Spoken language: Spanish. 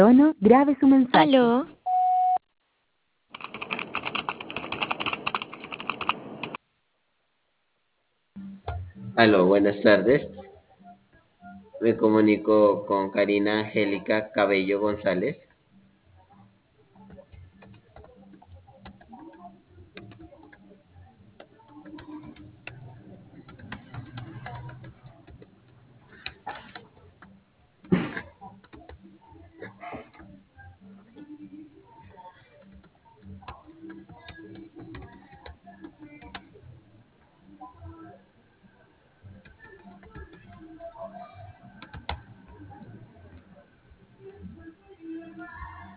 tono, grabe su mensaje. Aló, Aló, buenas tardes. Me comunico con Karina Angélica Cabello González.